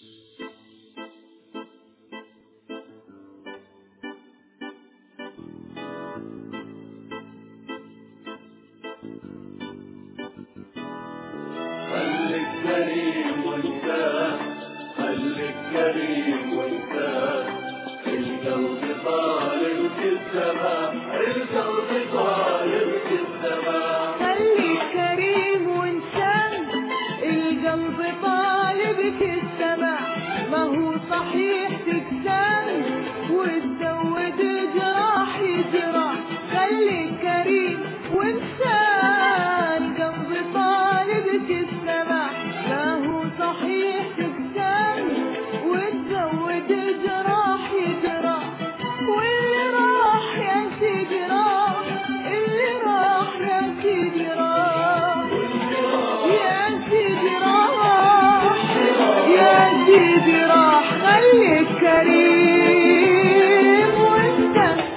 خليك كريم وانت، خليك كريم وانت، القلب طالب في السماء، القلب طالب في السماء. خليك كريم وانت، القلب طالب في السماء. ما هو صحيح تكسر وتزود جراح يجرح. خليك كريم وانت، القلب طالب في السماء. ما هو صحيح تكسر وتزود جراح يجرح. واللي راح يا سيدي راح، اللي راح يا سيدي راح، يا سيدي راح، يا سيدي راح. خليك كريم وانت.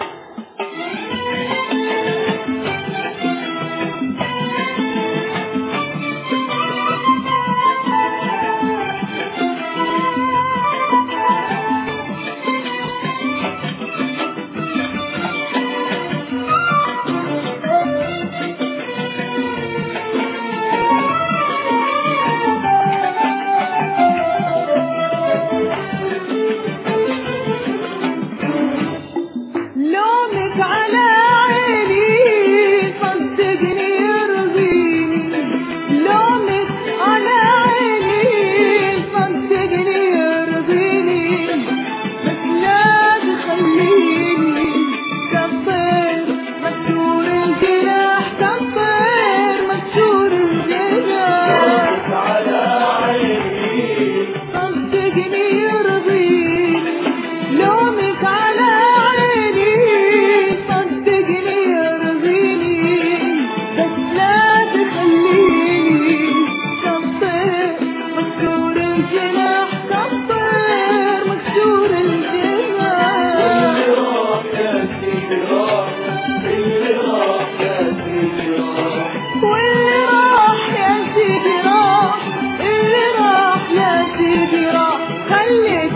لومك على عيني صدقني يرضيني، لومك على عيني صدقني يرضيني. بس لا تخليني كالطير مكسور الجناح، كالطير مكسور الجناح. لومك على عيني صدقني يرضيني، لومك على عيني صدقني يرضيني. بس لا تخليني كالطير مكسور الجناح، كالطير مكسور الجناح. اللي راح يا سيدي راح، اللي راح يا سيدي راح. واللي راح يا سيدي راح، اللي راح يا سيدي راح. خليك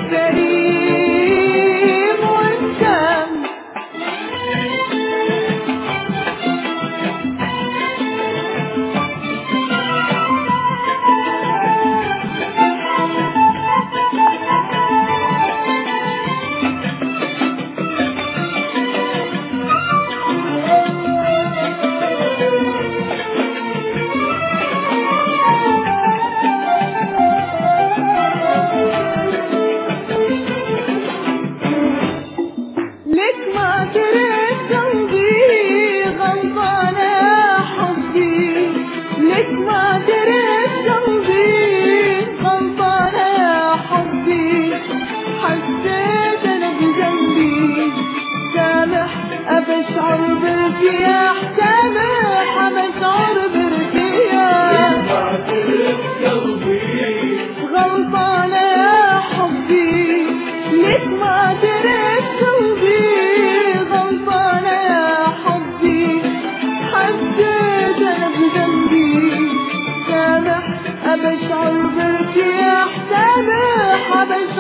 كريم وانت. لك ما دريت قلبي غلطان يا حبي، لك ما دريت قلبي غلطان يا حبي. حسيت انا بذنبي، سامح ابشعر بارتياح، سامح ابشعر بارتياح. بعترف قلبي غلطان يا حبي، لك ما دريت قلبي غلطان يا حبي. حسيت انا بذنبي، سامح ابشعر بارتياح، سامح ابشعر